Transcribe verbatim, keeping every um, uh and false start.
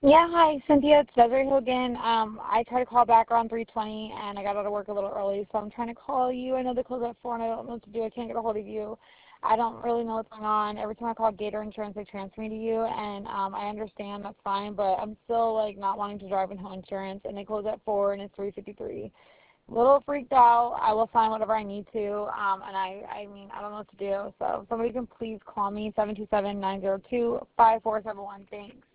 Yeah, hi, Cynthia. It's Desiree Hogan. Um, I tried to call back around three twenty, and I got out of work a little early, so I'm trying to call you. I know they close at four, and I don't know what to do. I can't get a hold of you. I don't really know what's going on. Every time I call Gator Insurance, they transfer me to you, and um, I understand that's fine, but I'm still, like, not wanting to drive with no insurance, and they close at four, and it's three fifty-three. Little freaked out. I will sign whatever I need to, um, and I, I mean, I don't know what to do. So if somebody can please call me, seven two seven, nine zero two, five four seven one. Thanks.